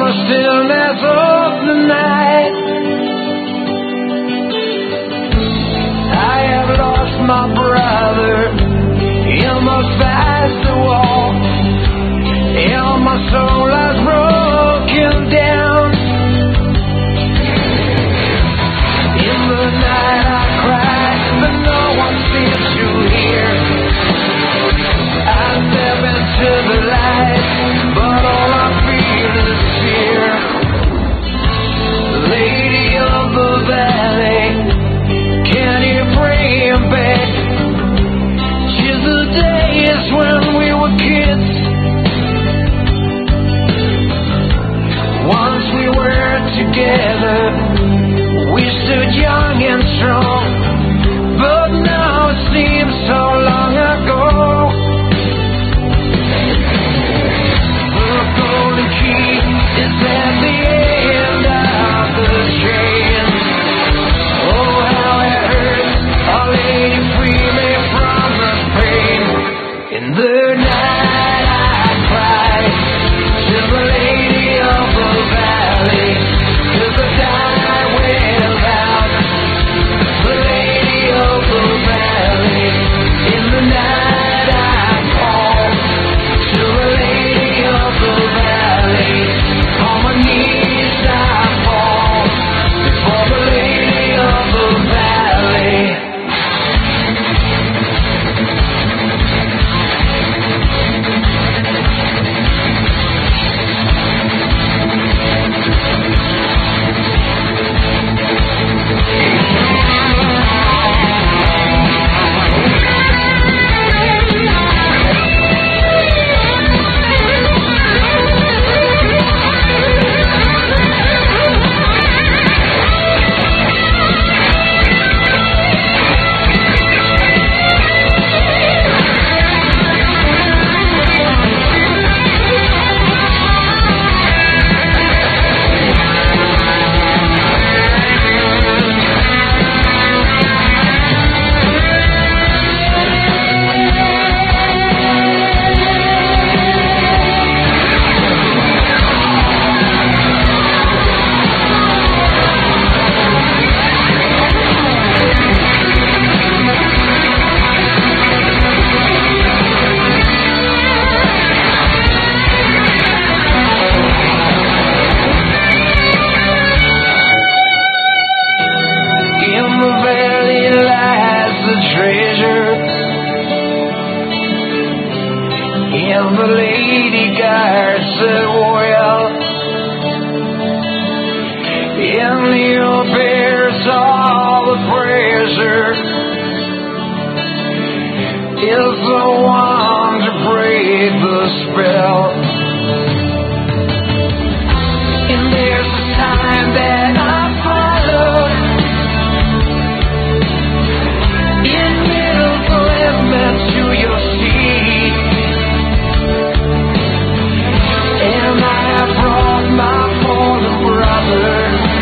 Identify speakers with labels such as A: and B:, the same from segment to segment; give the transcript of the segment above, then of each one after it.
A: stillness of the night. I have lost my brother. You must pass the wall. And my soul has broken down. In the night I cry, but no one seems to hear. I step into the light, but all I feel is fear. Lady of the valley, can you bring back to the days when we were kids? Once we were together, we stood young and strong, but now it seems so long ago. The golden key is at the end of the chain. Oh, how it hurts, our lady, free me from the pain. In the night I cry to the lady of the valley, 'cause I die without the lady of the valley. In the night I call to the lady of the valley. On my knees I fall before the lady of the valley. And the lady guard said, well, in you bears all the pressure, is the one to break the spell. And there's a time that I followed in middle commitment to your seat. And I have brought my fallen brother,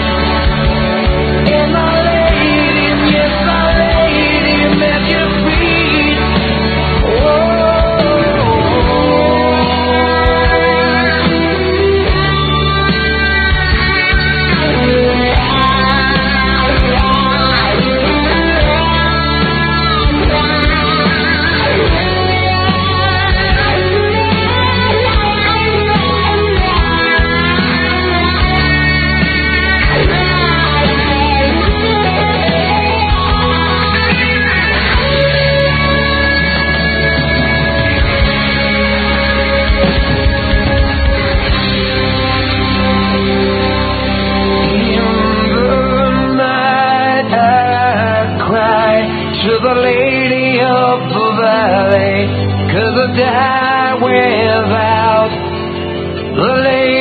A: and I laid him, yes, I laid him at your feet. To the lady of the valley, 'cause I die without the lady